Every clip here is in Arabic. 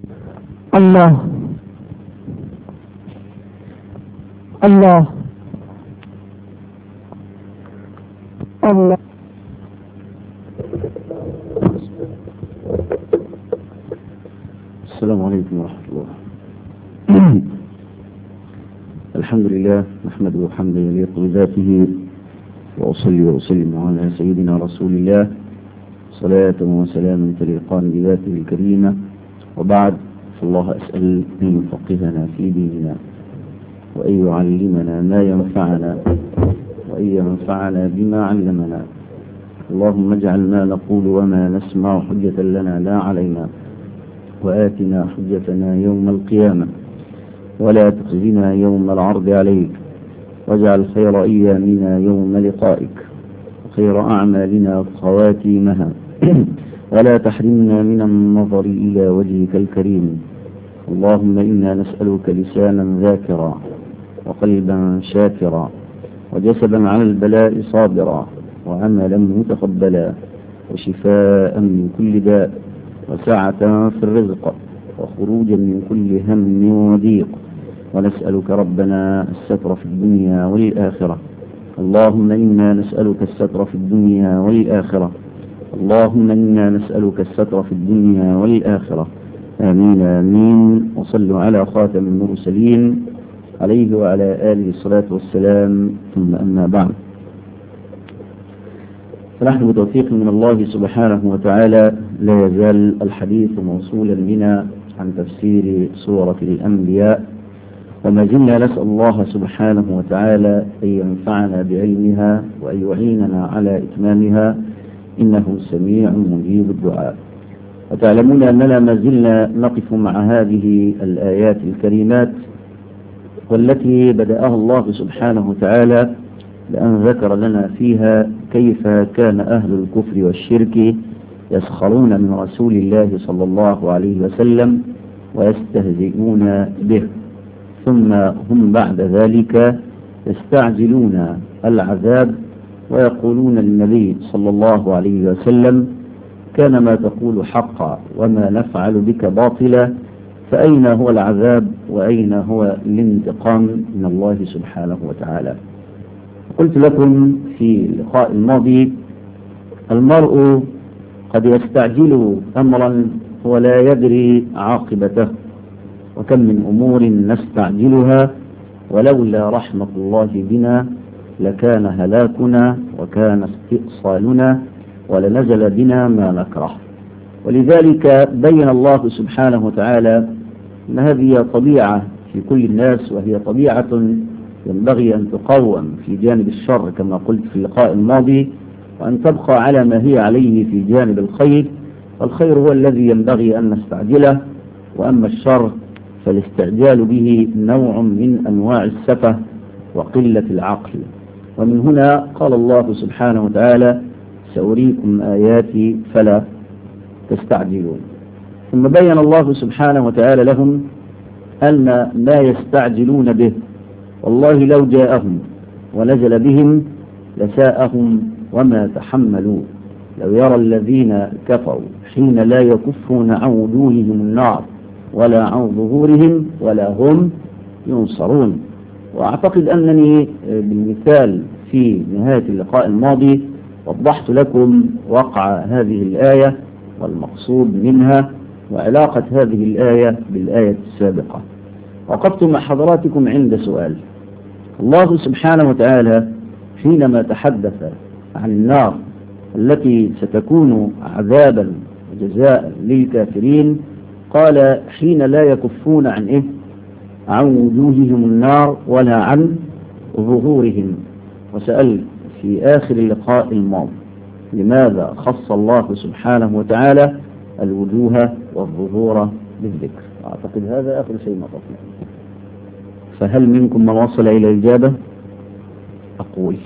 الله الله الله. السلام عليكم ورحمة الله. الحمد لله نحمده حمدا يليق بذاته، وأصلي وأسلم على سيدنا رسول الله صلاة وسلاما تليقان بذاته الكريمة، وبعد، فالله أسأل أن يفقهنا في ديننا، وأن يعلمنا ما ينفعنا، وأن ينفعنا بما علمنا. اللهم اجعل ما نقول وما نسمع حجة لنا لا علينا، وآتنا حجتنا يوم القيامة، ولا تخزنا يوم العرض عليك، واجعل خير أيامنا يوم لقائك، وخير أعمالنا خواتيمها، ولا تحرمنا من النظر إلى وجهك الكريم. اللهم إنا نسألك لسانا ذاكرا، وقلبا شاكرا، وجسدا على البلاء صابرا، وعملا متقبلا، وشفاء من كل داء، وسعة في الرزق، وخروجا من كل هم وضيق. ونسألك ربنا الستر في الدنيا والآخرة. اللهم إنا نسألك الستر في الدنيا والآخرة. اللهم إنا نسألك الستر في الدنيا والآخرة. آمين آمين. وصلوا على خاتم المرسلين عليه وعلى آله الصلاة والسلام، ثم أما بعد. فنحن بتوفيق من الله سبحانه وتعالى لا يزال الحديث موصولا بنا عن تفسير سورة الأنبياء، وما زلنا نسأل الله سبحانه وتعالى أن ينفعنا بعلمها وأن يعيننا على إتمامها، إنه سميع مجيب الدعاء. وتعلمون أننا ما زلنا نقف مع هذه الآيات الكريمات، والتي بدأها الله سبحانه وتعالى بأن ذكر لنا فيها كيف كان أهل الكفر والشرك يسخرون من رسول الله صلى الله عليه وسلم ويستهزئون به، ثم هم بعد ذلك يستعجلون العذاب ويقولون للنبي صلى الله عليه وسلم: كان ما تقول حقا وما نفعل بك باطلا، فأين هو العذاب وأين هو الانتقام من الله سبحانه وتعالى؟ قلت لكم في اللقاء الماضي: المرء قد يستعجل أمرا ولا يدري عاقبته، وكم من أمور نستعجلها ولولا رحمة الله بنا لكان هلاكنا وكان استئصالنا ولنزل بنا ما نكره. ولذلك بين الله سبحانه وتعالى أن هذه طبيعة في كل الناس، وهي طبيعة ينبغي أن تقوم في جانب الشر كما قلت في اللقاء الماضي، وأن تبقى على ما هي عليه في جانب الخير. والخير هو الذي ينبغي أن نستعجله، وأما الشر فالاستعجال به نوع من أنواع السفه وقلة العقل. ومن هنا قال الله سبحانه وتعالى: سأريكم آياتي فلا تستعجلون. ثم بين الله سبحانه وتعالى لهم أن ما يستعجلون به والله لو جاءهم ونزل بهم لساءهم وما تحملوا. لو يرى الذين كفروا حين لا يكفون عن وجوههم النار ولا عن ظهورهم ولا هم ينصرون. وأعتقد أنني بالمثال في نهاية اللقاء الماضي وضحت لكم وقع هذه الآية والمقصود منها وعلاقة هذه الآية بالآية السابقة. وقفت مع حضراتكم عند سؤال: الله سبحانه وتعالى حينما تحدث عن النار التي ستكون عذابا وجزاء للكافرين قال: حين لا يكفون عن إيه؟ عن وجوههم النار ولا عن ظهورهم. وسأل في آخر اللقاء الماضي: لماذا خص الله سبحانه وتعالى الوجوه والظهور بالذكر؟ أعتقد هذا آخر شيء نقفنا. فهل منكم من وصل إلى الإجابة؟ أقول: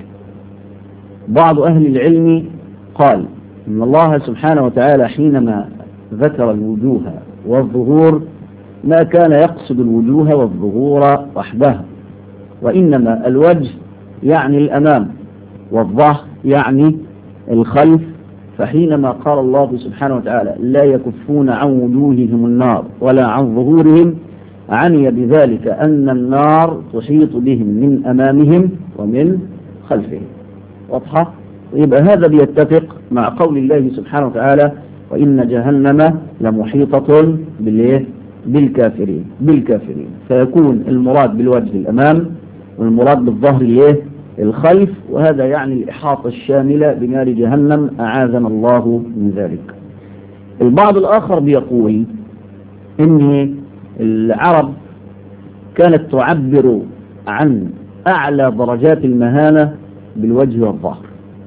بعض أهل العلم قال إن الله سبحانه وتعالى حينما ذكر الوجوه والظهور ما كان يقصد الوجوه والظهور وحدها، وإنما الوجه يعني الأمام، والظهر يعني الخلف، فحينما قال الله سبحانه وتعالى لا يكفون عن وجوههم النار ولا عن ظهورهم عني بذلك أن النار تحيط بهم من أمامهم ومن خلفهم. واضحة؟ يبقى هذا بيتفق مع قول الله سبحانه وتعالى وإن جهنم لمحيطة بالكافرين فيكون المراد بالوجه الأمام والمراد بالظهر الخلف، وهذا يعني الإحاطة الشاملة بنار جهنم أعاذنا الله من ذلك. البعض الآخر بيقول إن العرب كانت تعبر عن أعلى درجات المهانة بالوجه والظهر،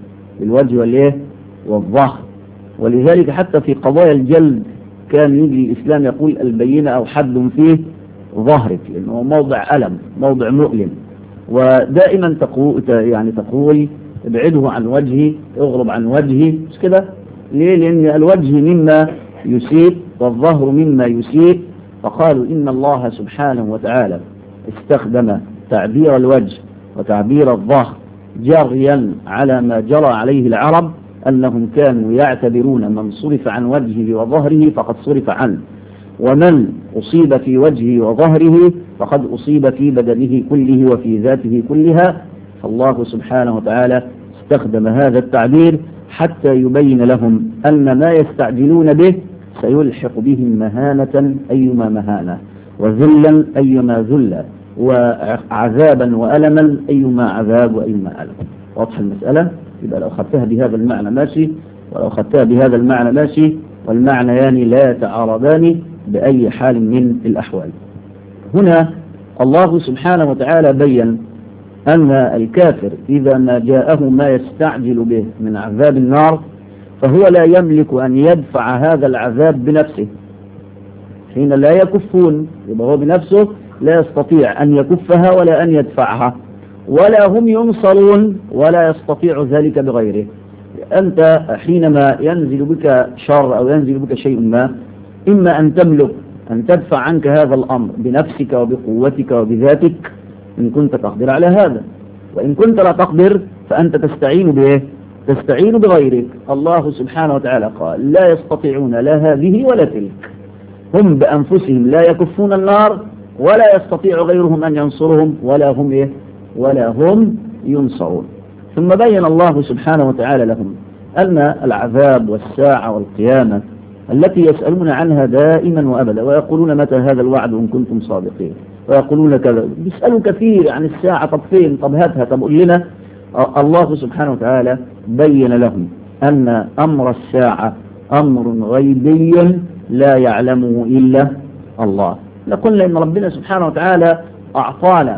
والظهر، ولذلك حتى في قضايا الجلد كان يجي الإسلام يقول البينة أو حد فيه ظهرك، لأنه موضع ألم، موضع مؤلم. ودائما تقول ابعده عن وجهي، اغرب عن وجهي، مش كده؟ ليه؟ لأن الوجه مما يسيء والظهر مما يسيء. فقالوا إن الله سبحانه وتعالى استخدم تعبير الوجه وتعبير الظهر جريا على ما جرى عليه العرب، أنهم كانوا يعتبرون من صرف عن وجهه وظهره فقد صرف عنه، ومن أصيب في وجهه وظهره فقد أصيب في بدنه كله وفي ذاته كلها. فالله سبحانه وتعالى استخدم هذا التعبير حتى يبين لهم أن ما يستعجلون به سيلحق بهم مهانة أيما مهانة، وذلا أيما ذلا، وعذابا وألما أيما عذاب وأيما ألم. واضح المسألة؟ يبقى لو أخذتها بهذا المعنى ماشي، ولو أخذتها بهذا المعنى ماشي، والمعنيان لا يتعارضان بأي حال من الأحوال. هنا الله سبحانه وتعالى بين أن الكافر إذا ما جاءه ما يستعجل به من عذاب النار فهو لا يملك أن يدفع هذا العذاب بنفسه. حين لا يكفون يبقى هو بنفسه لا يستطيع أن يكفها ولا أن يدفعها، ولا هم ينصرون ولا يستطيع ذلك بغيره. أنت حينما ينزل بك شر أو ينزل بك شيء ما، إما أن تملك أن تدفع عنك هذا الأمر بنفسك وبقوتك وبذاتك إن كنت تقدر على هذا، وإن كنت لا تقدر فأنت تستعين به، تستعين بغيرك. الله سبحانه وتعالى قال لا يستطيعون لا هذه ولا تلك، هم بأنفسهم لا يكفون النار ولا يستطيع غيرهم أن ينصرهم ولا هم ينصرون. ثم بين الله سبحانه وتعالى لهم أن العذاب والساعة والقيامة التي يسألون عنها دائما وأبدا ويقولون متى هذا الوعد إن كنتم صادقين، ويقولون كذا، بيسألوا كثير عن الساعة، طب فين، طب هاتها، طب قل لنا. الله سبحانه وتعالى بين لهم أن أمر الساعة أمر غيبي لا يعلمه إلا الله. لقلنا إن ربنا سبحانه وتعالى أعطانا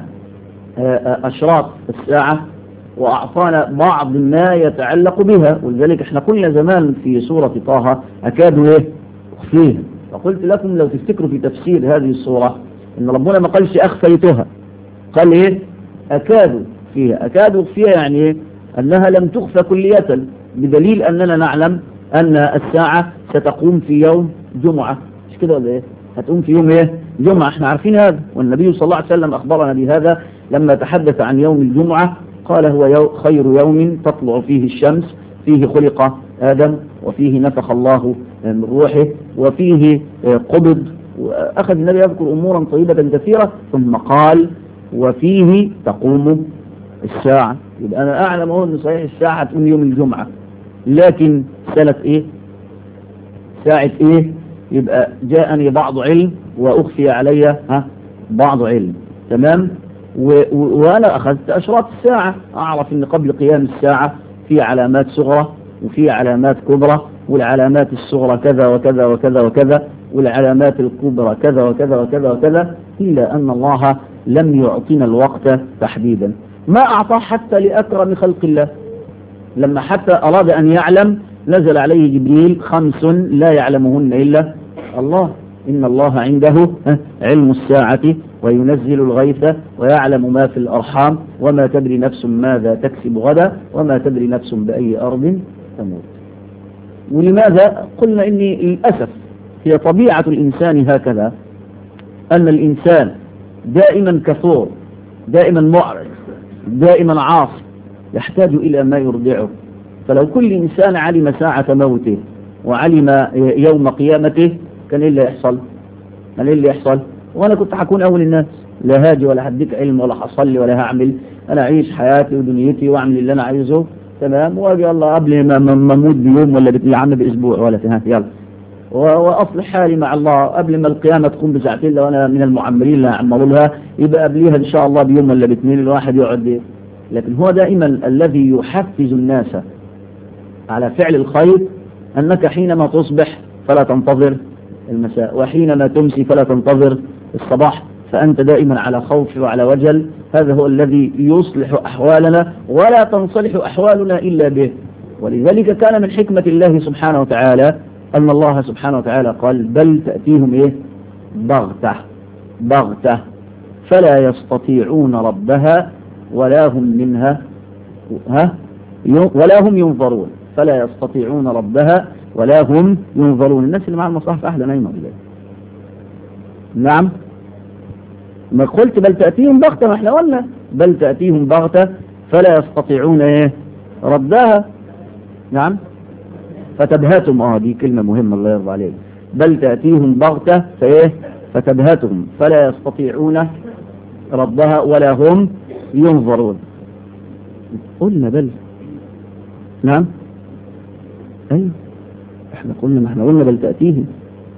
أشراط الساعة وأعطانا بعض ما يتعلق بها، ولذلك احنا قلنا زمان في سورة طه أكادوا أخفيها، فقلت لكم لو تفتكروا في تفسير هذه السورة إن ربنا ما قالش أخفيتها، قال أكادوا فيها. أكادوا فيها يعني أنها لم تخفى كلية، بدليل أننا نعلم أن الساعة ستقوم في يوم جمعة، مش كده ولا هتقوم في يوم جمعة، احنا عارفين هذا، والنبي صلى الله عليه وسلم أخبرنا بهذا لما تحدث عن يوم الجمعة، قال هو خير يوم تطلع فيه الشمس، فيه خلق آدم، وفيه نفخ الله من روحه، وفيه قبض، وأخذ النبي يذكر أمورا طيبة كثيرة، ثم قال وفيه تقوم الساعة. يبقى أنا أعلم أن صحيح الساعة تقوم يوم الجمعة، لكن سنة ساعة يبقى جاءني بعض علم وأخفي علي بعض علم، تمام. وأنا أخذت أشراط الساعة، أعرف أن قبل قيام الساعة في علامات صغرى وفي علامات كبرى، والعلامات الصغرى كذا وكذا وكذا وكذا، والعلامات الكبرى كذا وكذا وكذا وكذا، إلا أن الله لم يعطينا الوقت تحديدا، ما أعطاه حتى لأكرم خلق الله. لما حتى أراد أن يعلم نزل عليه جبريل 5 لا يعلمهن إلا الله، إن الله عنده علم الساعة وينزل الغيث ويعلم ما في الأرحام وما تدري نفس ماذا تكسب غدا وما تدري نفس بأي أرض تموت. ولماذا؟ قلنا إن للأسف هي طبيعة الإنسان هكذا، أن الإنسان دائما كفور، دائما معرض، دائما عاصي، يحتاج إلى ما يرضعه، فلو كل إنسان علم ساعة موته وعلم يوم قيامته كان إيه اللي يحصل؟ كان إيه اللي يحصل؟ وأنا كنت هكون أول الناس، لا هاجي ولا هديك علم ولا هصلي ولا هعمل، أنا أعيش حياتي ودنيتي وأعمل اللي أنا عايزه تمام، وأجي الله قبل ما أموت بيوم ولا يا عم بأسبوع ولا ها يلا وأصلح حالي مع الله قبل ما القيامة تكون بساعتين، لو أنا من المعمرين اللي هعملوا لها يبقى قبليها إن شاء الله بيوم ولا باثنين الواحد يقعد بيه. لكن هو دائما الذي يحفز الناس على فعل الخير أنك حينما تصبح فلا تنتظر المساء، وحينما تمسي فلا تنتظر الصباح، فأنت دائما على خوف وعلى وجل. هذا هو الذي يصلح أحوالنا ولا تنصلح أحوالنا إلا به. ولذلك كان من حكمة الله سبحانه وتعالى أن الله سبحانه وتعالى قال بل تأتيهم إيه؟ بغتة فلا يستطيعون ردها ولا هم منها ولا هم ينظرون، فلا يستطيعون ردها ولا هم ينظرون. الناس اللي مع المصاحف أحلى نايمة بالله. نعم، ما قلت بل تأتيهم بغتة، ما احنا قلنا بل تأتيهم بغتة فلا يستطيعون ايه ردها. نعم، فتبهتهم، دي كلمة مهمة الله يرضى عليك. بل تأتيهم بغتة فايه فتبهتهم فلا يستطيعون ردها ولا هم ينظرون. قلنا بل. نعم ايوه احنا قلنا، ما احنا قلنا بل تأتيهم.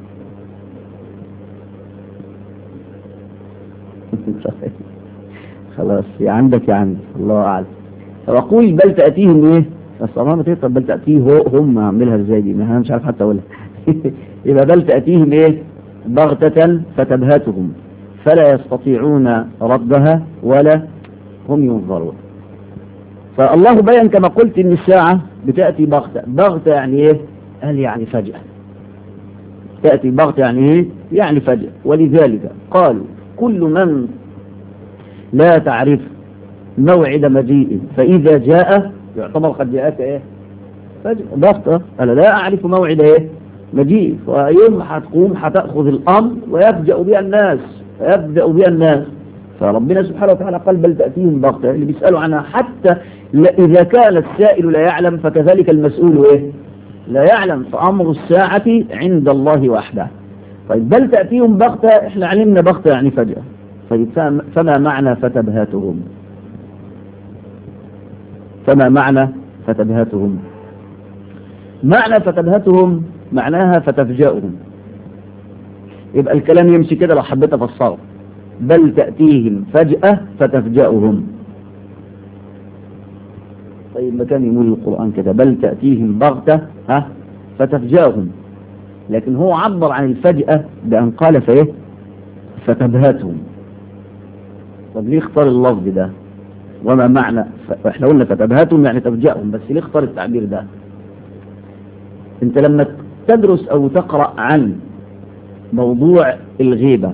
خلاص يا عندك يا عندي الله أعلم. فأقول بل تأتيهم إيه؟ بس أمام تقول بل تأتيه هم أعملها إزاي دي؟ ما أنا مش عارف حتى أقولها. يبقى بل تأتيهم إيه؟ بغتة فتبهتهم فلا يستطيعون ردها ولا هم ينظرون. فالله بيان كما قلت إن الساعة بتأتي بغتة يعني إيه؟ قال يعني فجأة. تأتي بغتة يعني إيه؟ يعني فجأة. ولذلك قالوا كل من لا تعرف موعد مجيئه فإذا جاء يعتبر قد جاءك إيه؟ فجأة بغتة. أنا لا أعرف موعد إيه؟ مجيئه، ويوم هتقوم هتأخذ الأمر ويفجأ بها الناس. فربنا سبحانه وتعالى قال بل تأتيهم بغتة. اللي بيسألوا عنها حتى إذا كان السائل لا يعلم فكذلك المسؤول إيه؟ لا يعلم. فأمر الساعة عند الله وحده. طيب بل تأتيهم بغتة، احنا علمنا بغتة يعني فجأة. طيب فما معنى فتبهتهم؟ فما معنى فتبهتهم؟ معنى فتبهتهم معناها فتفجأهم. يبقى الكلام يمشي كده لو حبيت افسره، بل تأتيهم فجأة فتفجأهم. طيب ما كان يقول القرآن كده بل تأتيهم بغتة فتفجأهم، لكن هو عبر عن الفجأة بأن قال فايه فتبهتهم. طب ليه اختار اللفظ ده؟ وما معنى احنا قلنا فتبهتهم يعني تفجأهم، بس ليه اختار التعبير ده؟ انت لما تدرس او تقرأ عن موضوع الغيبة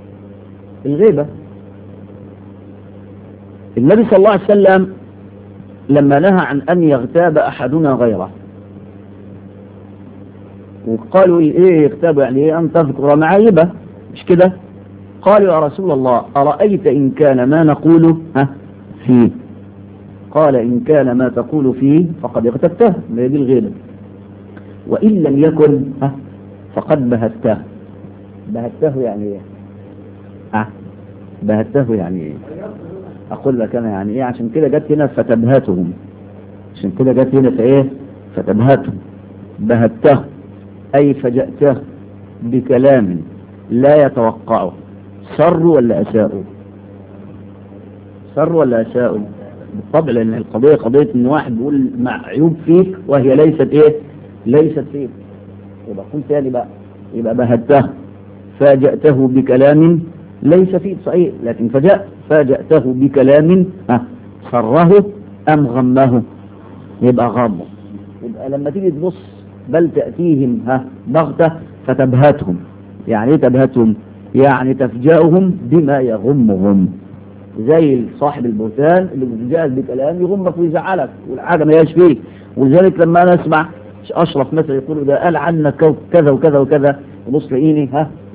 النبي صلى الله عليه وسلم لما نهى عن أن يغتاب أحدنا غيره، وقالوا ايه يغتاب يعني ايه؟ أن تذكر معايبه، مش كده؟ قالوا يا رسول الله أرأيت إن كان ما نقول فيه؟ قال إن كان ما تقول فيه فقد اغتبته، ما هي دي الغيبة، وإن لم يكن فقد بهته. بهته يعني ايه؟ بهته يعني ايه؟ أقول لك أنا يعني ايه. عشان كده جت هنا فتبهتهم، عشان كده جت هنا فايه فتبهتهم. بهته أي فجأته بكلام لا يتوقعه. سر ولا أساء؟ سر ولا أساء؟ بالطبع، لأن القضية قضية إن واحد بيقول مع عيوب فيك وهي ليست إيه؟ ليست فيك. يبقى قلت تاني بقى، يبقى بهته فاجأته بكلام ليس فيه صحيح، لكن فاجأته بكلام سره أم غمه؟ يبقى غمه. يبقى لما تيجي تبص بل تأتيهم بغتة فتبهتهم، يعني ايه تبهتهم؟ يعني تفجأهم بما يغمهم، زي صاحب البهتان اللي بيجاءك بكلام يغمك ويزعلك والحاجة ما هياش فيك. ولذلك لما انا اسمع اشرف مثلا يقول ده قال عنك كذا وكذا وكذا، وبص لقيني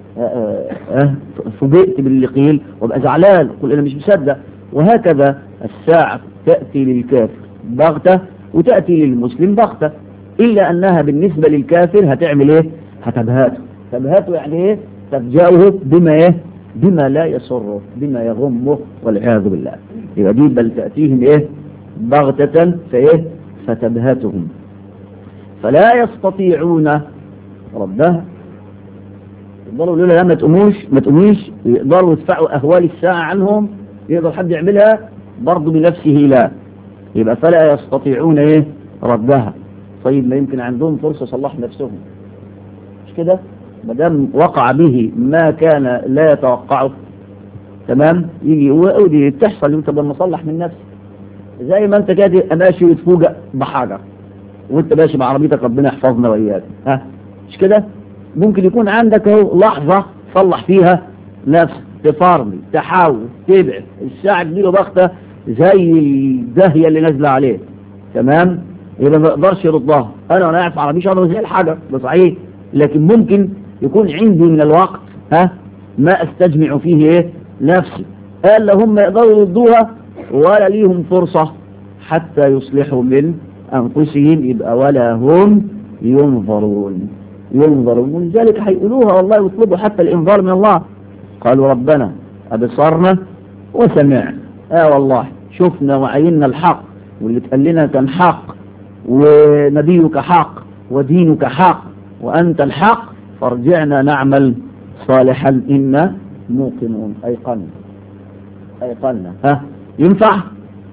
فوجئت باللي قيل وابقى زعلان، قل انا مش مصدق. وهكذا الساعة تأتي للكافر بغتة وتأتي للمسلم بغتة، إلا أنها بالنسبة للكافر هتعمل إيه؟ هتبهاته. تبهاته يعني إيه؟ تفجأه بما إيه؟ بما لا يسره، بما يغمه والعياذ بالله. يبقى دي بل تأتيهم إيه؟ بغتة فإيه؟ فتبهتهم فلا يستطيعون ردها. يقدروا يقولوا لا ما تقوميش، يقدروا يدفعوا أهوال الساعة عنهم، يقدر حد يعملها برضه بنفسه لا. يبقى فلا يستطيعون إيه؟ ردها. طيب ما يمكن عندهم فرصة صلح نفسهم، مش كده؟ ما دام وقع به ما كان لا يتوقعه، تمام، يجي ودي تحصل وانت لما صلح من نفسك. زي ما انت كده ماشي وتفوجئ بحاجه وانت ماشي بعربيتك، ربنا يحفظنا واياك، ها مش كده؟ ممكن يكون عندك اهو لحظه تصلح فيها نفسك، تفرمي، تحاول، تبعد، الساعه تجيله بغته زي الداهيه اللي نازله عليه، تمام؟ يبقى ما يقدرش يردها. انا وانا قاعد في عربيتي انا زي الحجر، ده صحيح، لكن ممكن يكون عندي من الوقت ما استجمع فيه ايه نفسي. قال لهم ما يقدروا يردوها ولا ليهم فرصة حتى يصلحوا من انفسهم، يبقى ولا هم ينظرون. ولذلك هيقولوها والله ويطلبوا حتى الانذار من الله. قالوا ربنا ابصرنا وسمعنا، والله شفنا وعينا الحق، واللي اتقال لنا كان حق، ونبيك حق، ودينك حق، وأنت الحق، فارجعنا نعمل صالحا إنا موقنون. أيقنا ينفع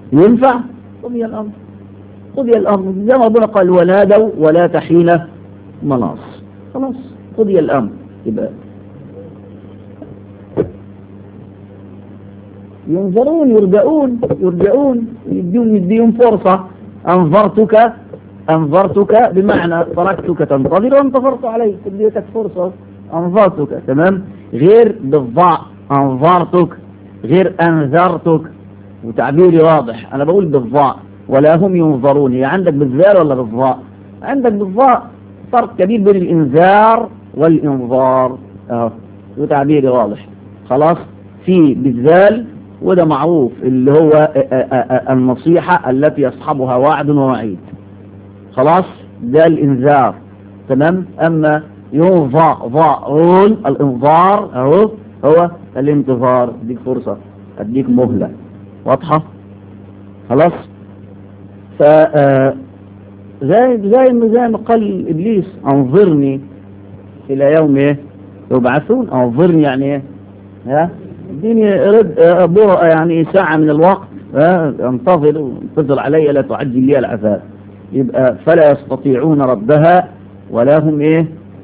قضي الأمر زي ما ربنا قال ونادوا ولا تحين مناص. خلاص قضي الأمر. يبقى ينظرون يرجعون يديهم فرصة. أنظرتك بمعنى تركتك تنتظر وانتظرت عليك، اديتك فرصة، أنظرتك، تمام؟ غير بالضاء أنظرتك، غير أنذرتك، وتعبيري واضح. أنا بقول بالضاء ولا هم ينظرون. هي عندك بالذال ولا بالضاء؟ عندك بالضاء. فرق كبير بين الإنذار والإنظار، وتعبيري واضح. خلاص في بالذال، وده معروف اللي هو النصيحة التي يصحبها وعد ووعيد. خلاص ده الإنذار، تمام؟ أما ينظرون الإنظار هو الانتظار، اديك فرصة، اديك مهلة. واضحة؟ خلاص. زي ما قال إبليس أنظرني إلى يوم يبعثون. أنظرني يعني ايه؟ اديني يعني ساعة من الوقت، انتظر علي لا تعجل لي العذاب. يبقى فلا يستطيعون ردها ولا هم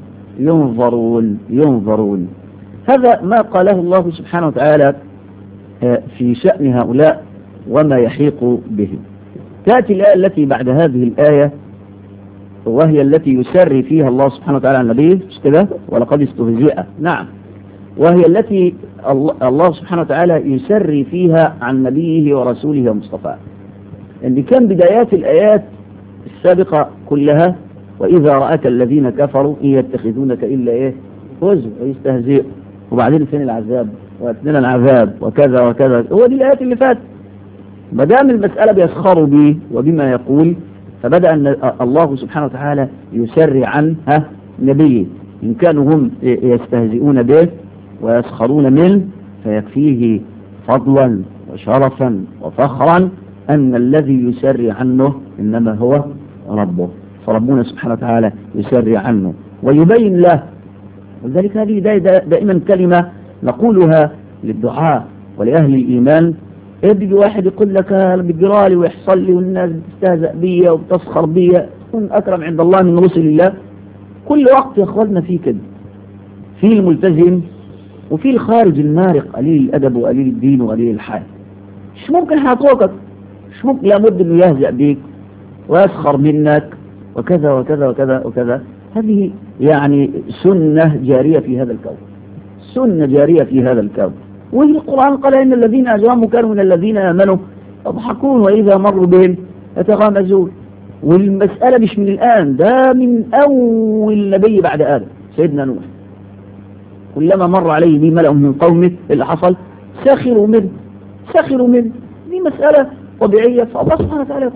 ينظرون. هذا ما قاله الله سبحانه وتعالى في شأن هؤلاء وما يحيق بهم. تأتي الآية التي بعد هذه الآية، وهي التي يسري فيها الله سبحانه وتعالى عن نبيه، مش كده؟ ولقد استهزئ، نعم، وهي التي الله سبحانه وتعالى يسري فيها عن نبيه ورسوله ومصطفاه. ان كان بدايات الآيات السابقة كلها وإذا رأك الذين كفروا إن يتخذونك إلا هزوا ويستهزئوا، وبعدين فين العذاب وأتنا العذاب وكذا وكذا. هو دي الآيات اللي فاتت. ما دام المسألة بيسخروا به وبما يقول، فبدأ أن الله سبحانه وتعالى يسري عن نبيه. إن كانوا هم يستهزئون به ويسخرون منه، فيكفيه فضلا وشرفا وفخرا أن الذي يسري عنه إنما هو ربه. فربنا سبحانه وتعالى يسري عنه ويبين له. ولذلك هذه دائما كلمة نقولها للدعاء ولأهل الإيمان. يجي واحد يقول لك بجرالي ويحصل لي والناس بتستهزأ بي وبتسخر بي، تكون أكرم عند الله من رسل الله. كل وقت يا أخواننا في كده، في الملتزم وفي الخارج المارق قليل الأدب وقليل الدين وقليل الحال. مش ممكن هيتركك، مش ممكن، لابد انه يهزأ بيك ويسخر منك وكذا وكذا وكذا وكذا. هذه يعني سنة جارية في هذا الكون، سنة جارية في هذا الكون. والقرآن قال إن الذين أجرموا كانوا من الذين آمنوا يضحكون وإذا مروا بهم يتغامزون. والمسألة مش من الآن، ده من أول نبي بعد آدم سيدنا نوح. كلما مر عليه به ملأ من قومه اللي حصل سخروا منه. دي مسألة طبيعية. فالله سبحانه وتعالى يقول له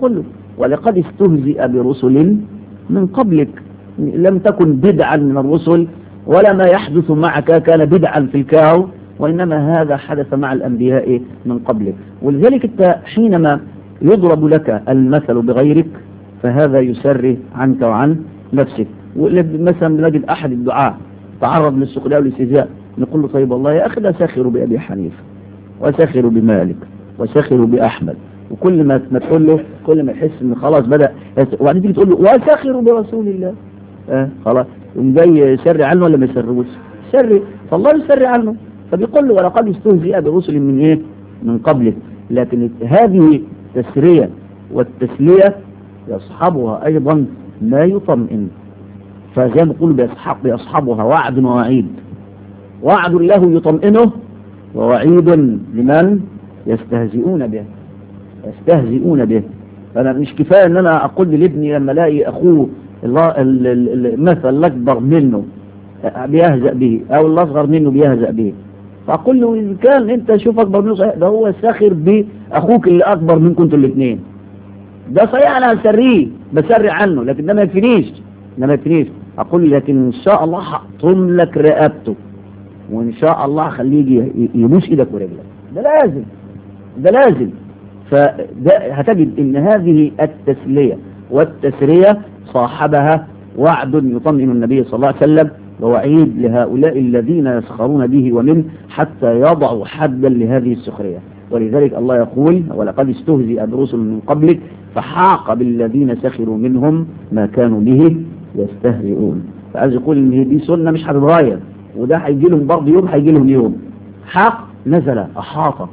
ولقد استهزئ برسل من قبلك، لم تكن بدعا من الرسل ولا ما يحدث معك كان بدعا في الكاو، وإنما هذا حدث مع الأنبياء من قبلك. ولذلك أنت حينما يضرب لك المثل بغيرك فهذا يسري عنك وعن نفسك. مثلا نجد أحد الدعاء تعرض للسخرية والاستهزاء، نقول له طيب والله يا أخي ده ساخروا بأبي حنيفة وساخروا بمالك وساخروا بأحمد، وكل ما تقول له كل ما يحس ان خلاص بدأ، وبعدين تيجي تقول له وساخروا برسول الله، خلاص يقوم جاي يسري عنه ولا ما يسريهوش؟ يسري، فالله يسري عنه. فبيقول له ولقد استهزئ برسل من ايه؟ من قبلك. لكن هذه التسرية والتسلية يصحبها ايضا ما يطمئن، فزي ما يقول بيصحبها وعد ووعيد. وعد له يطمئنه، ووعيد لمن يستهزئون به. يستهزئون به. فأنا مش كفاية ان انا اقول لابني لما الاقي اخوه المثل الاكبر منه بيهزأ به او الاصغر منه بيهزأ به، فاقول له ان كان انت شوف اكبر منه صحيح، ده هو ساخر باخوك اللي اكبر منكم انتوا الاثنين، ده صحيح انا هسريه بسري عنه، لكن ده ما يكفينيش، ده ما يكفينيش. اقول لكن ان شاء الله هقطم لك رقبته، وان شاء الله هخليه يجي يبوس ايدك ورجلك. ده لازم، ده لازم. فهتجد ان هذه التسلية والتسرية صاحبها وعد يطمئن النبي صلى الله عليه وسلم، ووعيد لهؤلاء الذين يسخرون به ومن حتى يضعوا حدا لهذه السخرية. ولذلك الله يقول ولقد استهزئ برسل من قبلك فحاق بالذين سخروا منهم ما كانوا به يستهزئون. فعايز يقول ان دي سنة مش هتتغير، وده هيجي لهم برضه يوم، هيجي لهم يوم. حاق نزل، أحاط،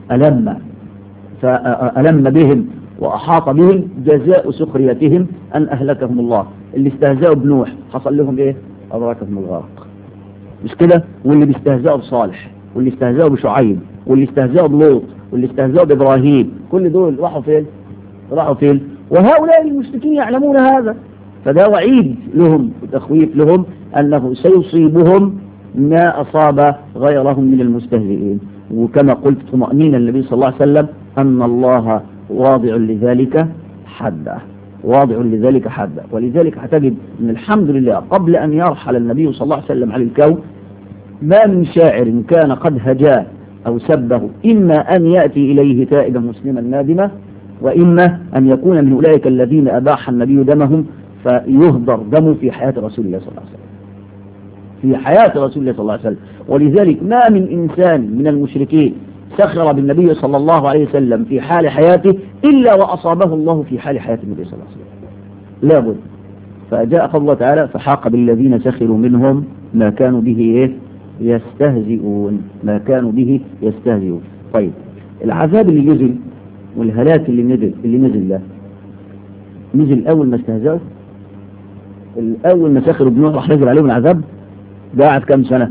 فألم بهم وأحاط بهم جزاء سخريتهم أن أهلكهم الله. اللي استهزأوا بنوح حصل لهم إيه؟ أدركهم الغرق، مش كده؟ واللي بيستهزأوا بصالح، واللي استهزأوا بشعيب، واللي استهزأوا بلوط، واللي استهزأوا بإبراهيم، كل دول راحوا فين؟ راحوا فين؟ وهؤلاء المشركين يعلمون هذا، فده وعيد لهم وتخويف لهم أنه سيصيبهم ما أصاب غيرهم من المستهزئين. وكما قلت طمأنين النبي صلى الله عليه وسلم أن الله واضع لذلك حدا، واضع لذلك حدا. ولذلك هتجد أن الحمد لله قبل أن يرحل النبي صلى الله عليه وسلم على الكون ما من شاعر كان قد هجاه أو سبه إما أن يأتي إليه تائبا مسلما نادما، وإما أن يكون من أولئك الذين أباح النبي دمهم فيهدر دمه في حياة رسول الله صلى الله عليه وسلم، في حياة رسول الله صلى الله عليه وسلم. ولذلك ما من إنسان من المشركين سخر بالنبي صلى الله عليه وسلم في حال حياته إلا وأصابه الله في حال حياة النبي صلى الله عليه وسلم، لا بد. فجاء قول الله تعالى فحاق بالذين سخروا منهم ما كانوا به إيه؟ يستهزئون، ما كانوا به يستهزئون. طيب العذاب اللي نزل والهلاك اللي نزل ده نزل أول ما استهزأوا، الأول ما سخروا بنوح راح نزل عليهم العذاب. قاعد كم سنة؟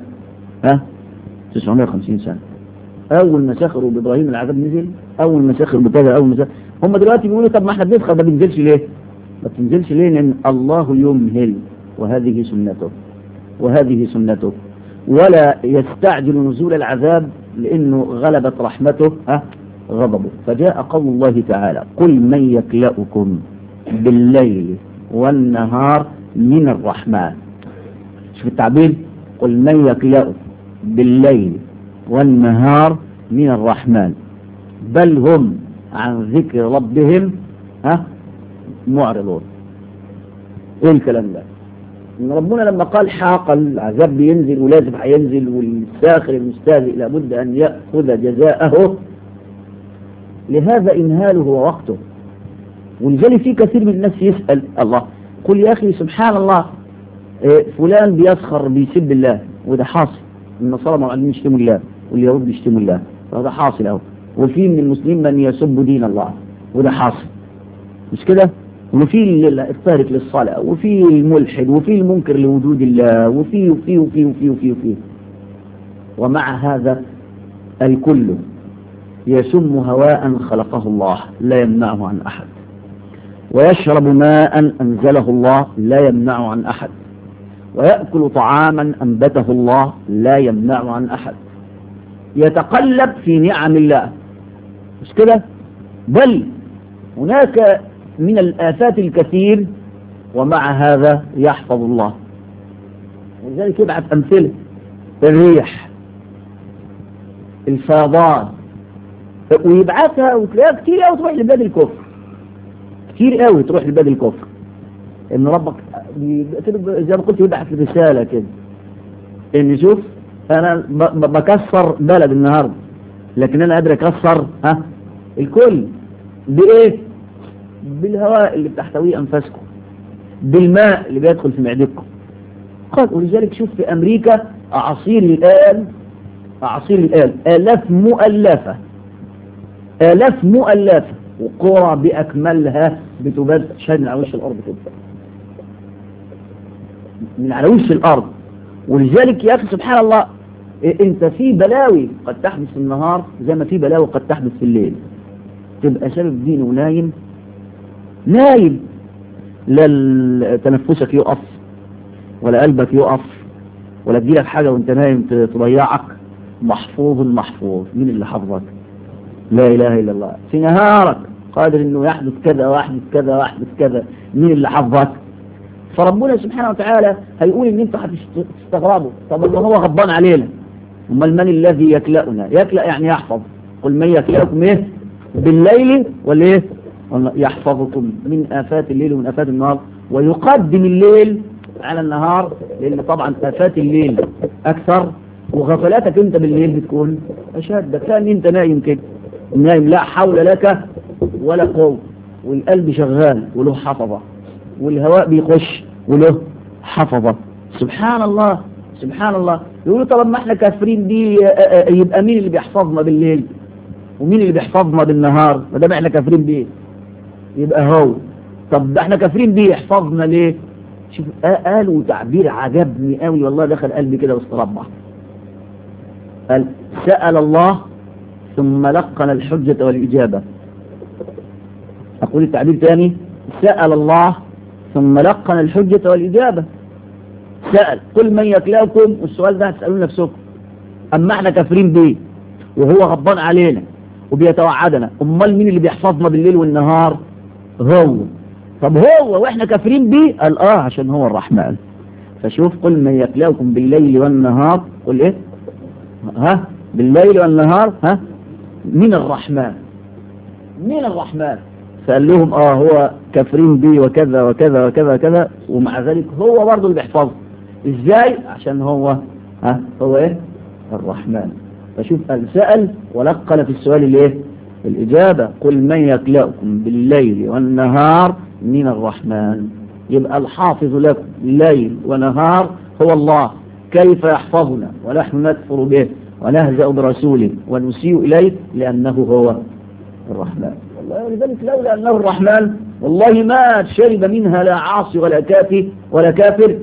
950 سنة. أول ما سخروا بإبراهيم العذاب نزل، أول ما سخروا بكذا، أول ما سخروا. هم دلوقتي بيقولوا طب ما احنا بنسخر، ما بننزلش ليه؟ ما بتنزلش ليه؟ لأن الله يمهل، وهذه سنته، وهذه سنته. ولا يستعجل نزول العذاب لأنه غلبت رحمته غضبه. فجاء قول الله تعالى قل من يكلأكم بالليل والنهار من الرحمن. شوف التعبير، قل من يكلأ بالليل والنهار من الرحمن بل هم عن ذكر ربهم معرضون. ايه الكلام ده؟ ان ربنا لما قال حاق العذاب بينزل ولازم هينزل، والساخر المستهزئ لابد ان يأخذ جزاءه، لهذا انهاله ووقته. ولذلك في كثير من الناس يسأل الله، قل يا اخي سبحان الله فلان بيسخر بيسب الله، وده حاصل. النصارى معلمين يشتموا الله، واليهود بيشتموا الله، وده حاصل اهو. وفي من المسلمين من يسب دين الله، وده حاصل، مش كده؟ وفي التارك للصلاة، وفي الملحد، وفي المنكر لوجود الله، وفي وفي وفي وفي وفي وفي. ومع هذا الكل يشم هواء خلقه الله لا يمنعه عن أحد، ويشرب ماء أنزله الله لا يمنعه عن أحد، ويأكل طعاما أنبته الله لا يمنعه عن أحد، يتقلب في نعم الله، مش كده؟ بل هناك من الآفات الكثير ومع هذا يحفظ الله. ولذلك يبعث أمثلة: الريح، الفيضان، ويبعثها وتلاقيها كتير قوي تروح لبلاد الكفر، كتير قوي تروح لبلاد الكفر. ان ربك زي ما قلت يبعث رسالة كده ان شوف انا بكسر بلد النهارده، لكن انا قادر اكسر الكل. بايه؟ بالهواء اللي بتحتويه انفاسكم، بالماء اللي بيدخل في معدتكم. قال ولذلك شوف في امريكا اعاصير الآن آلاف مؤلفة وقرى بأكملها بتباد شاد من على وش الأرض كده، من على وش الأرض. ولذلك يا أخي سبحان الله أنت في بلاوي قد تحدث في النهار زي ما في بلاوي قد تحدث في الليل. تبقى شارب دين ونايم لا تنفسك يقف ولا قلبك يقف ولا تجيلك حاجة وانت نايم تضيعك. محفوظ. مين اللي حفظك؟ لا إله إلا الله. في نهارك قادر انه يحدث كذا ويحدث كذا ويحدث كذا. مين اللي حفظك؟ فربنا سبحانه وتعالى هيقول ان انتوا هتستغربوا، طب ما هو غضبان علينا، امال من الذي يكلأنا؟ يكلأ يعني يحفظ. قل من يكلأكم ايه؟ بالليل والايه؟ يحفظكم من آفات الليل ومن آفات النهار، ويقدم الليل على النهار، لأن طبعا آفات الليل أكثر وغفلاتك أنت بالليل بتكون أشد. كان أنت نايم كده، نايم لا حول لك ولا قوة، والقلب شغال وله حفظة، والهواء بيخش وله حفظة. سبحان الله. يقولوا طب ما احنا كافرين دي، يبقى مين اللي بيحفظنا بالليل ومين اللي بيحفظنا بالنهار؟ ما دام احنا كافرين بيه يبقى هو. طب ده احنا كافرين بيه يحفظنا ليه؟ شوف قالوا تعبير عجبني قوي والله، دخل قلبي كده واستربع. قال سأل الله ثم لقن الحجة والإجابة. أقول التعبير تاني: سأل الله ثم لقن الحجة والإجابة. سأل قل من يكلأكم، والسؤال ده هتسألون نفسكم. أما احنا كافرين بيه وهو غضبان علينا وبيتوعدنا، امال مين اللي بيحفظنا بالليل والنهار؟ هو. طب هو واحنا كافرين بيه؟ قال عشان هو الرحمن. فشوف قل من يكلأكم بالليل والنهار، قل ايه؟ بالليل والنهار من الرحمن. فقال لهم هو كافرين بيه وكذا وكذا وكذا وكذا، ومع ذلك هو برضه اللي بيحفظه. ازاي؟ عشان هو هو ايه؟ الرحمن. فشوف سأل ولقن في السؤال الايه؟ الإجابة. قل من يكلأكم بالليل والنهار من الرحمن. يبقى الحافظ لكم ليل ونهار هو الله. كيف يحفظنا ونحن نكفر به ونهزأ برسوله ونسيء إليه؟ لأنه هو الرحمن. والله لذلك لولا أنه الرحمن والله ما شرب منها لا عاصي ولا كافر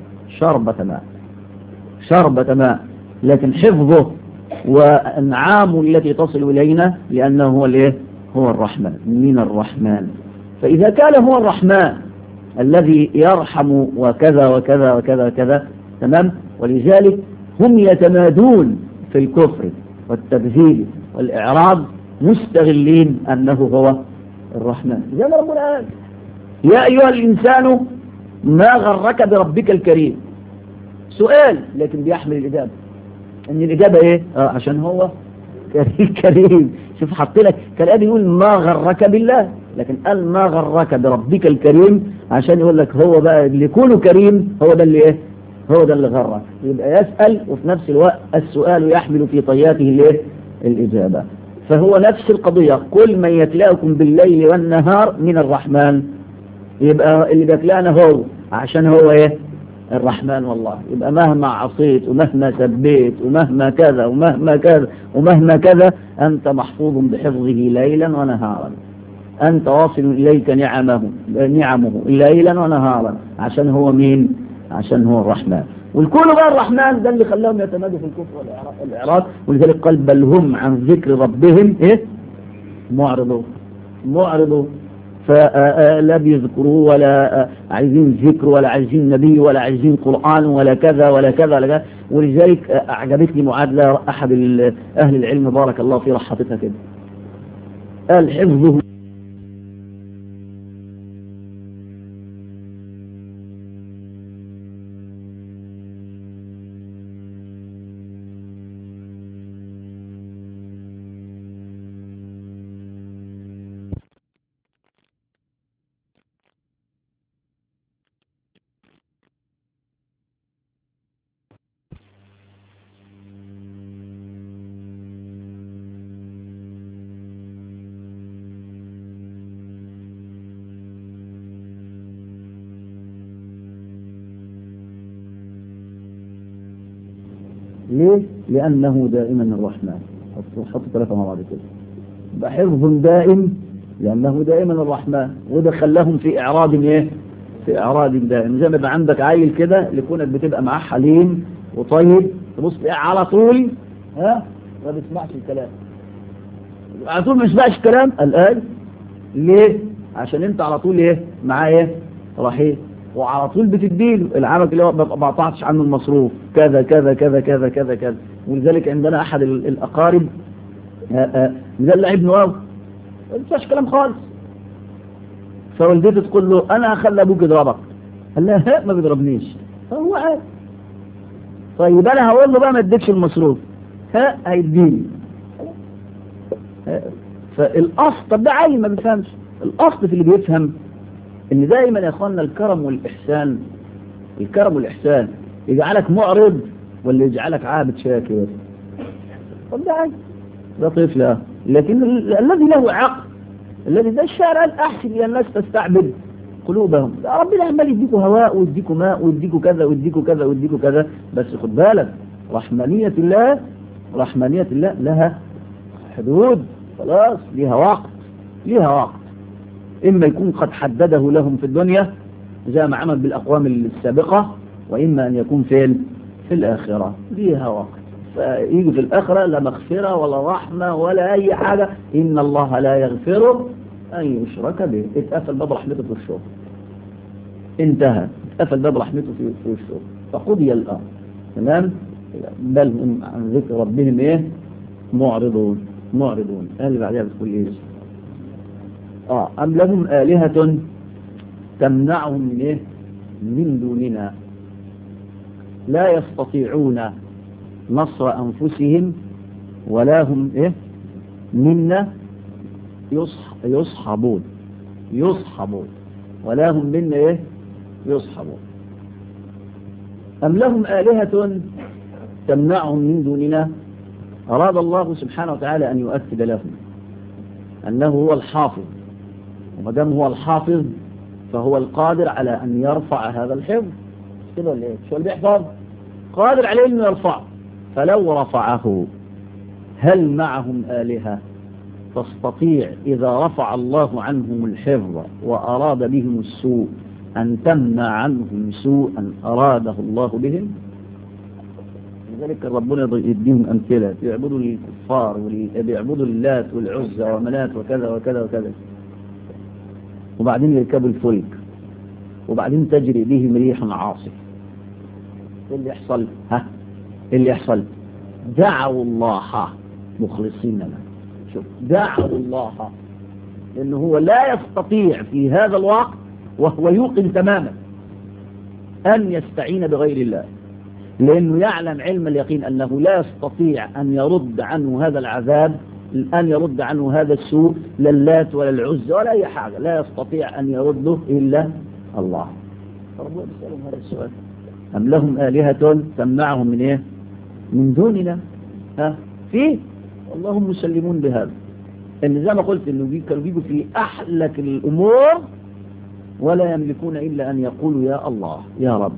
شربة ماء. لكن حفظه وأنعامه التي تصل إلينا لأنه هو الايه؟ هو الرحمن. من الرحمن. فإذا كان هو الرحمن الذي يرحم وكذا وكذا وكذا وكذا، تمام. ولذلك هم يتمادون في الكفر والتبذير والإعراض مستغلين أنه هو الرحمن. زي ما ربنا قال: يا أيها الإنسان ما غرك بربك الكريم. سؤال لكن بيحمل الإجابة. ان الإجابة ايه؟ عشان هو كريم. شوف حط لك كان يقول ما غرك بالله، لكن قال ما غرك بربك الكريم عشان يقول لك هو بقى اللي يكون كريم هو ده اللي ايه؟ هو ده اللي غرك. يبقى يسأل وفي نفس الوقت السؤال يحمل في طياته الايه؟ الإجابة. فهو نفس القضية. قل من يكلأكم بالليل والنهار من الرحمن. يبقى اللي بيكلأنا هو عشان هو ايه؟ الرحمن. والله يبقى مهما عصيت ومهما سبيت ومهما كذا ومهما كذا ومهما كذا أنت محفوظ بحفظه ليلا ونهارا. أنت واصل إليك نعمه ليلا ونهارا عشان هو مين؟ عشان هو الرحمن. والكل بقى الرحمن ده اللي خلاهم يتمادوا في الكفر والإعراض. ولذلك قال بل هم عن ذكر ربهم ايه؟ معرضوا. فلا بيذكروا ولا عايزين ذكر ولا عايزين نبي ولا عايزين قرآن ولا كذا ولا كذا ولا كذا. ولذلك أعجبتني معادلة أحد أهل العلم بارك الله فيه راح حاططها كده. قال حفظه ليه؟ لأنه دائما الرحمن. حط 3 مع بعض كده. يبقى حفظ دائم لأنه دائما الرحمن، وده خلاهم في إعراض إيه؟ في إعراض دائم. زي ما يبقى عندك عيل كده لكونك بتبقى معاه حليم وطيب، تبص على طول ما بيسمعش الكلام، على طول ما بيسمعش الكلام الآن. ليه؟ عشان انت على طول ايه معاه ايه رحيم، وعلى طول بتديله العمل اللي هو ما قطعتش عنه المصروف كذا كذا كذا كذا كذا كذا. ولذلك عندنا احد الاقارب مدلع ابنه قوي ما بيسمعش كلام خالص، فوالدته تقول له انا هخلي ابوك يضربك، قال لها ما بيضربنيش، فهو عارف. طيب انا هقول له بقى ما اديكش المصروف، هيديني. فالاصل طب ده عيل ما بيفهمش. الاصل في اللي بيفهم ان دايما يا اخوانا الكرم والاحسان، الكرم والاحسان يجعلك معرض ولا يجعلك عابد شاكر؟ طب ده عيل، ده طفل. لكن الذي له عقل، الذي ده الشارع الاحسن الى الناس تستعبد قلوبهم. ربنا عمال يديكوا هواء ويديكوا ماء ويديكوا كذا ويديكوا كذا ويديكوا كذا، بس خد بالك رحمانية الله لها حدود، خلاص ليها وقت، ليها وقت. إما يكون قد حدده لهم في الدنيا زي ما عمل بالأقوام السابقة، وإما أن يكون في الآخرة ليها وقت. فيجي في الآخرة لا مغفرة ولا رحمة ولا أي حاجة. إن الله لا يغفر أن يشرك به. اتقفل باب رحمته في الشوق، انتهى، اتقفل باب رحمته في الشوق، فقضي الأمر. تمام؟ بل هم عن ذكر ربهم إيه؟ معرضون. اللي بعدها بتقول إيه؟ أم لهم آلهة تمنعهم من إيه؟ من دوننا لا يستطيعون نصر أنفسهم ولا هم إيه؟ منا يصحبون ولا هم منا إيه؟ يصحبون. أم لهم آلهة تمنعهم من دوننا. أراد الله سبحانه وتعالى أن يؤكد لهم أنه هو الحافظ، وما دام هو الحافظ فهو القادر على أن يرفع هذا الحفظ. كده ولا إيه؟ شو اللي بيحفظ؟ قادر عليه أنه يرفعه. فلو رفعه هل معهم آلهة تستطيع إذا رفع الله عنهم الحفظ وأراد بهم السوء أن تمنع عنهم سوءا أراده الله بهم؟ لذلك ربنا يديهم أمثلة، يعبدوا الكفار ويعبدوا اللات والعزى ومنات وكذا وكذا وكذا، وبعدين يركبوا الفلك وبعدين تجري بهم ريح عاصف. ايه اللي يحصل؟ اللي يحصل دعوا الله مخلصين له. شوف، دعوا الله لأنه هو لا يستطيع في هذا الوقت وهو يوقن تماما أن يستعين بغير الله، لأنه يعلم علم اليقين أنه لا يستطيع أن يرد عنه هذا العذاب، أن يرد عنه هذا السوء، لا اللات ولا العزى ولا أي حاجة، لا يستطيع أن يرده إلا الله. فربنا بيسألهم هذا السؤال: أم لهم آلهة تمنعهم من إيه؟ من دوننا. فيه والله مسلمون بهذا، إن زي ما قلت إنه كانوا بيجوا في أحلك الأمور ولا يملكون إلا أن يقولوا يا الله يا رب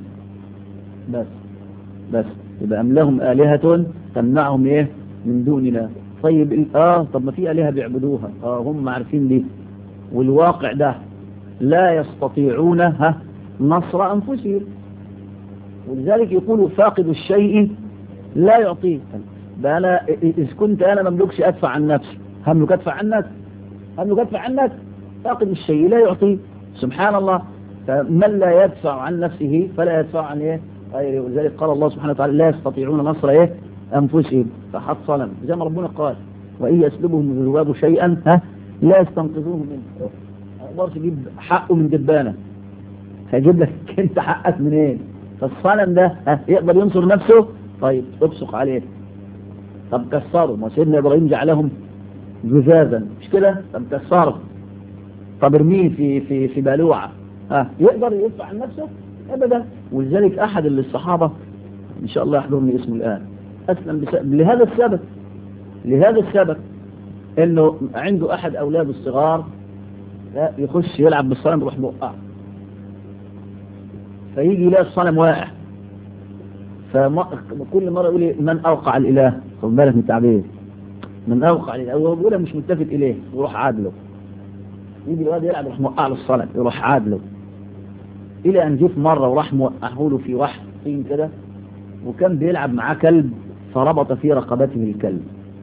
بس. يبقى أم لهم آلهة تمنعهم إيه؟ من دوننا. طيب طب ما في آلهة بيعبدوها، هم عارفين دي، والواقع ده لا يستطيعون نصر أنفسهم. ولذلك يقولوا فاقد الشيء لا يعطيه. بقى أنا إذ كنت أنا مملكش أدفع عن نفسي، هملك أدفع عنك. فاقد الشيء لا يعطيه، سبحان الله. فمن لا يدفع عن نفسه فلا يدفع عن إيه؟ غيره. ولذلك قال الله سبحانه وتعالى لا يستطيعون نصر إيه؟ أنفسهم. فحط صنم زي ما ربنا قال: وإن يسلبهم الذباب شيئا لا يستنقذوه منه. ما يقدرش يجيب حقه من دبانة، هيجيب لك انت حقك منين؟ فالصنم ده يقدر ينصر نفسه؟ طيب ابصق عليه، طب كسره. ما سيدنا إبراهيم جعلهم جزازا، مش كده؟ طب كسره، طب ارميه في بالوعة، يقدر يدفع عن نفسه؟ ابدا. ولذلك احد الصحابة ان شاء الله يحضرني اسمه الان اسلم لهذا السبب انه عنده احد اولاده الصغار يخش يلعب بالصنم يروح موقع، فيجي يلاقي الصنم واقع، فكل مرة يقول لي من أوقع الإله، خد بالك من التعبير، من أوقع الإله، هو بيقولها مش ملتفت إليه، يروح عادله، يجي الواد يلعب يروح موقع له الصلاة، يروح عادله، إلى أن جه في مرة وراح موقعه له في واحد طين كده، وكان بيلعب معاه كلب فربط في رقبته الكلب،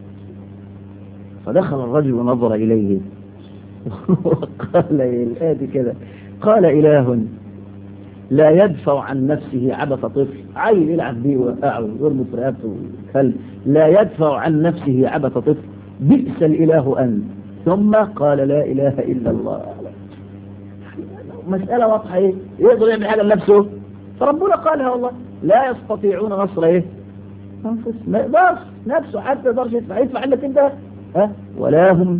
فدخل الرجل ونظر إليه وقال الآتي كده، قال إله لا يدفع عن نفسه عبث طفل، عيل يلعب بيه ويوقعه ويربط رقبته الكلب، لا يدفع عن نفسه عبث طفل، بئس الإله أنت. ثم قال لا إله إلا الله. مسألة واضحة، ايه يقدر يعمل حاجة لنفسه، فربنا قالها والله لا يستطيعون نصر ايه انفسهم، بس نفسه حتى يقدرش يدفع عندك انت، ولا هم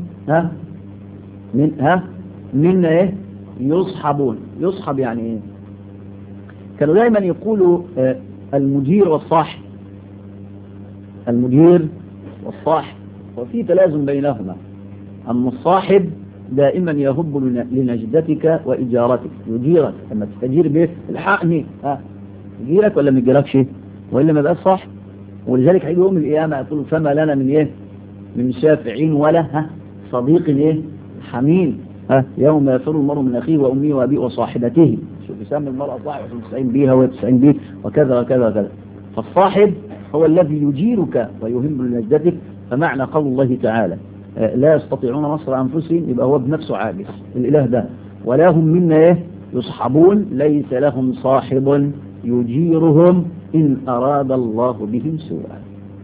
من ايه يصحبون. يصحب يعني ايه؟ كانوا دايما يقولوا المدير والصاحب، المدير والصاحب، وفي تلازم بينهما. أما الصاحب دائما يهب لنجدتك وإجارتك، يجيرك لما تستجير به، الحقني يجيرك ولا ما يجيركش، وإلا ما بقاش صاحب. ولذلك هيجي يوم القيامة يقول فما لنا من ايه من شافعين ولا صديق ايه حميم، يوم يفر المرء من أخيه وأمه وأبيه وصاحبته، شوف يسمي المرأة صاحب يستعين بها ويستعين به وكذا وكذا وكذا. فالصاحب هو الذي يجيرك ويهم لنجدتك. فمعنى قول الله تعالى لا يستطيعون نصر أنفسهم، يبقى هو بنفسه عاجز الإله ده، ولا هم منا ايه يصحبون، ليس لهم صاحب يجيرهم إن أراد الله بهم سوءا.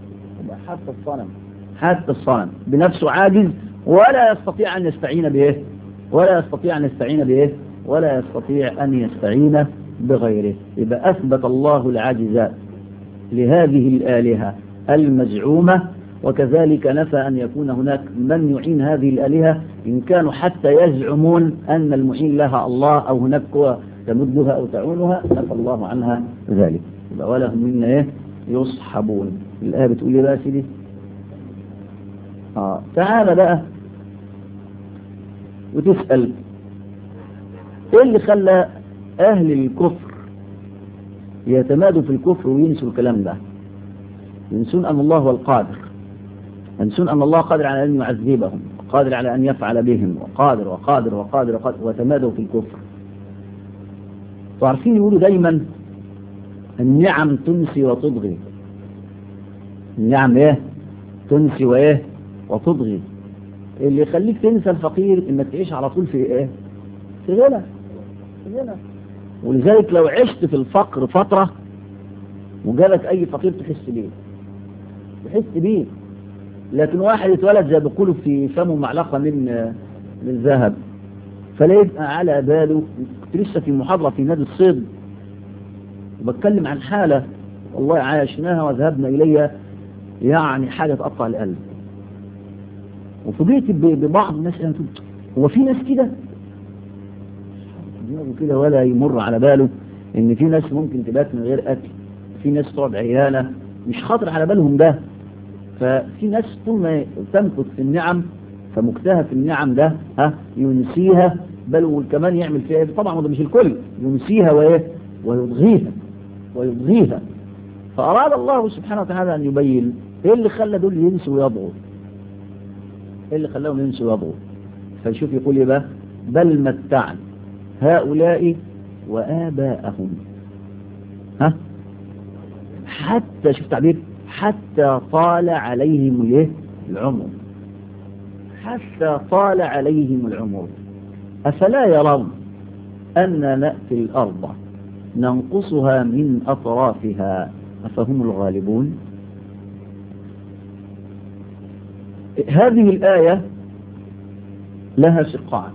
حتى الصنم بنفسه عاجز، ولا يستطيع أن يستعين به، ولا يستطيع أن يستعين بغيره. يبقى أثبت الله العاجزات لهذه الآلهة المزعومة، وكذلك نفى أن يكون هناك من يعين هذه الآلهة، إن كانوا حتى يزعمون أن المعين لها الله أو هناك قوى تمدها أو تعونها، نفى الله عنها ذلك. يبقى ولا هم منا ايه يصحبون. الآية بتقول لي بقى سيدي تعالى بقى وتسأل ايه اللي خلى اهل الكفر يتمادوا في الكفر وينسوا الكلام ده، ينسون ان الله هو القادر، ينسون ان الله قادر على ان يعذبهم، قادر على ان يفعل بهم، وقادر وقادر وقادر وقادر، وتمادوا في الكفر. وعارفين يقولوا دايما النعم تنسي وتضغي، النعم ايه تنسي وايه وتضغي. اللي يخليك تنسى الفقير انك تعيش على طول في ايه في غنى. ولذلك لو عشت في الفقر فترة وجالك اي فقير تحس بيه، لكن واحد اتولد زي بيقولوا في فمه معلقة من ذهب، فلا يبقى على باله. كنت لسه في محاضرة في نادي الصيد وبتكلم عن حالة والله عايشناها وذهبنا إليها، يعني حاجة تقطع القلب. وفوجئت ببعض الناس هو في ناس كده ولا يمر على باله ان في ناس ممكن تبات من غير اكل، في ناس تقعد عيانة مش خاطر على بالهم ده. ففي ناس طول ما تمكث في النعم فمكتها في النعم ده ينسيها، بل وكمان يعمل فيها طبعا، وده مش الكل، ينسيها ويضغيها. فأراد الله سبحانه وتعالى أن يبين ايه اللي خلى دول ينسوا ويضغوا، ايه اللي خلاهم ينسوا ويضغوا. فيشوف يقول ايه بقى، بل متعن هؤلاء وآباءهم حتى شوف تعبير حتى طال عليهم العمر، حتى طال عليهم العمر. أفلا يرون أن نأتي الأرض ننقصها من أطرافها أفهم الغالبون. هذه الآية لها شقان.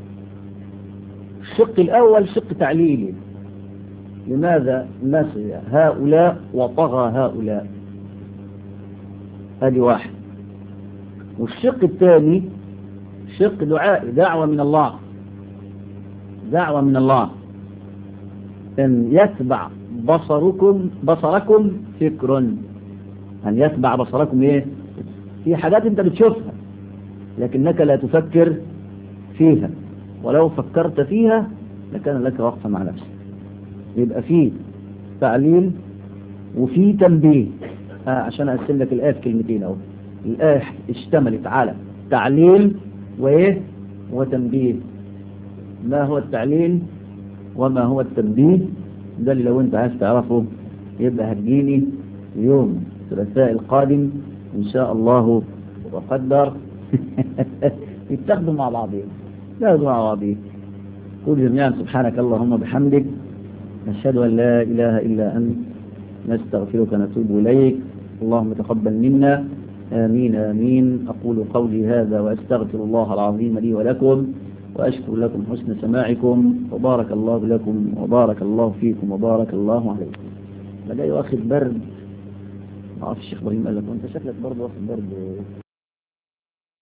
الشق الأول شق تعليلي، لماذا نسي هؤلاء وطغى هؤلاء، هذه واحد. والشق الثاني شق دعاء، دعوة من الله أن يتبع بصركم فكر، أن يتبع بصركم ايه في حاجات انت بتشوفها لكنك لا تفكر فيها، ولو فكرت فيها لكان لك وقفة مع نفسك. يبقى فيه تعليل وفي تنبيه. عشان أقسم لك الآية في كلمتين أهو. الآية اشتملت على تعليل وإيه وتنبيه. ما هو التعليل وما هو التنبيه؟ ده اللي لو أنت عايز تعرفه يبقى هتجيني يوم الثلاثاء القادم إن شاء الله وقدر. يتخذوا مع بعضهم يتخذوا مع بعضهم. قول جميعا سبحانك اللهم بحمدك نشهد أن لا إله إلا أنت نستغفرك ونتوب إليك. اللهم تقبل منا آمين آمين. أقول قولي هذا وأستغفر الله العظيم لي ولكم وأشكر لكم حسن سماعكم وبارك الله لكم وبارك الله فيكم وبارك الله عليكم. لا جاي واخد برد. ما أعرف الشيخ إبراهيم قال لك وأنت شكلك برضه واخد برد.